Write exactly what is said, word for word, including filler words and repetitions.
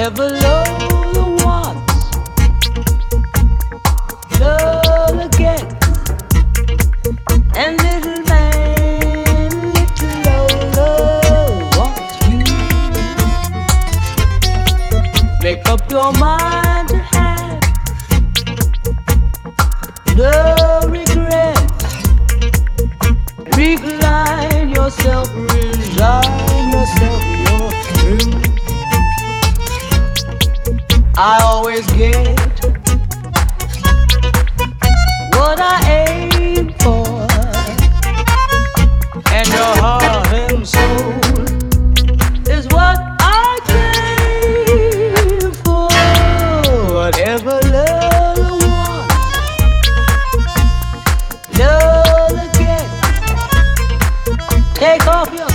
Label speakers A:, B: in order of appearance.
A: Whatever love wants, love again. And little man, little love wants you. Make up your mind to have no regrets. Recline yourself, resign yourself, you're through. I always get what I aim for, and your heart and soul is what I came for. Whatever love wants, love again. Take off your